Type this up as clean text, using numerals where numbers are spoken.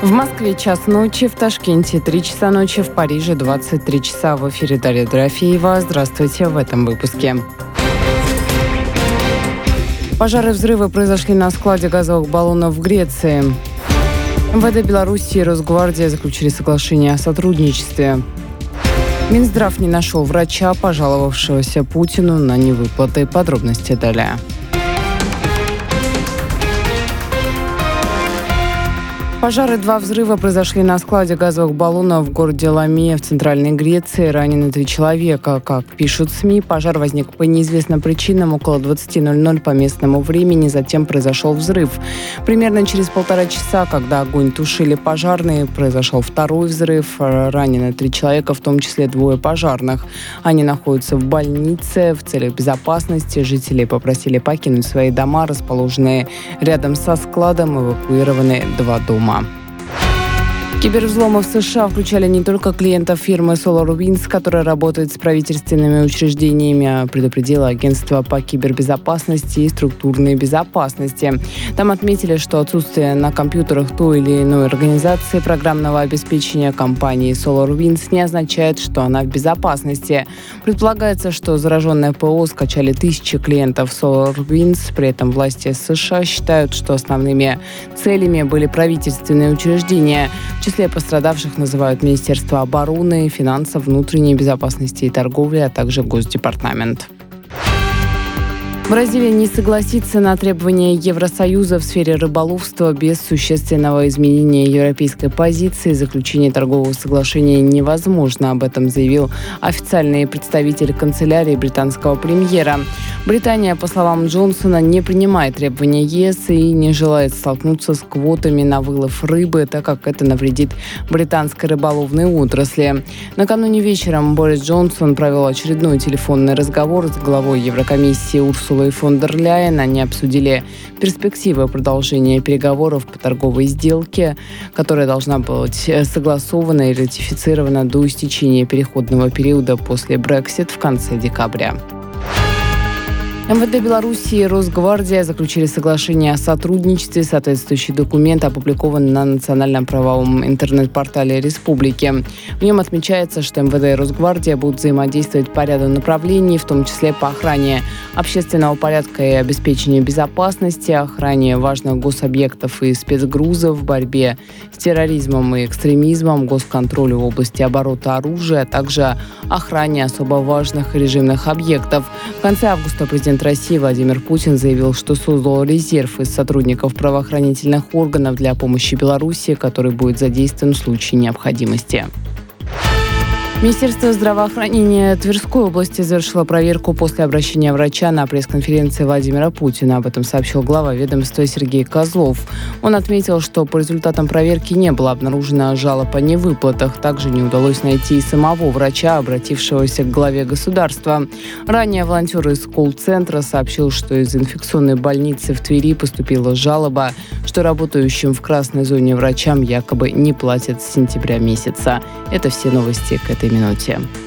В Москве час ночи, в Ташкенте 3 часа ночи, в Париже 23 часа. В эфире Дарья Дорофеева. Здравствуйте в этом выпуске. Пожары и взрывы произошли на складе газовых баллонов в Греции. МВД Беларуси и Росгвардия заключили соглашение о сотрудничестве. Минздрав не нашел врача, пожаловавшегося Путину на невыплаты. Подробности далее. Пожары, 2 взрыва произошли на складе газовых баллонов в городе Ламия в Центральной Греции. Ранены 3 человека. Как пишут СМИ, пожар возник по неизвестным причинам около 20:00 по местному времени. Затем произошел взрыв. Примерно через 1,5 часа, когда огонь тушили пожарные, произошел второй взрыв. Ранены 3 человека, в том числе 2 пожарных. Они находятся в больнице. В целях безопасности жители попросили покинуть свои дома, расположенные рядом со складом. Эвакуированы 2 дома. Кибервзломы в США включали не только клиентов фирмы SolarWinds, которая работает с правительственными учреждениями, предупредило агентство по кибербезопасности и структурной безопасности. Там отметили, что отсутствие на компьютерах той или иной организации программного обеспечения компании SolarWinds не означает, что она в безопасности. Предполагается, что зараженное ПО скачали тысячи клиентов SolarWinds. При этом власти США считают, что основными целями были правительственные учреждения. В числе пострадавших называют Министерство обороны, финансов, внутренней безопасности и торговли, а также Госдепартамент. Бразилия не согласится на требования Евросоюза в сфере рыболовства без существенного изменения европейской позиции. Заключение торгового соглашения невозможно. Об этом заявил официальный представитель канцелярии британского премьера. Британия, по словам Джонсона, не принимает требования ЕС и не желает столкнуться с квотами на вылов рыбы, так как это навредит британской рыболовной отрасли. Накануне вечером Борис Джонсон провел очередной телефонный разговор с главой Еврокомиссии Урсулой фон дер Ляйен. Они обсудили перспективы продолжения переговоров по торговой сделке, которая должна быть согласована и ратифицирована до истечения переходного периода после Brexit в конце декабря. МВД Беларуси и Росгвардия заключили соглашение о сотрудничестве. Соответствующий документ опубликован на национальном правовом интернет-портале республики. В нем отмечается, что МВД и Росгвардия будут взаимодействовать по ряду направлений, в том числе по охране общественного порядка и обеспечению безопасности, охране важных гособъектов и спецгрузов, борьбе с терроризмом и экстремизмом, госконтролю в области оборота оружия, а также охране особо важных режимных объектов. В конце августа президент России Владимир Путин заявил, что создал резерв из сотрудников правоохранительных органов для помощи Беларуси, который будет задействован в случае необходимости. Министерство здравоохранения Тверской области завершило проверку после обращения врача на пресс-конференции Владимира Путина. Об этом сообщил глава ведомства Сергей Козлов. Он отметил, что по результатам проверки не было обнаружено жалоб о невыплатах. Также не удалось найти и самого врача, обратившегося к главе государства. Ранее волонтер из колл-центра сообщил, что из инфекционной больницы в Твери поступила жалоба, что работающим в красной зоне врачам якобы не платят с сентября месяца. Это все новости к этой минуте.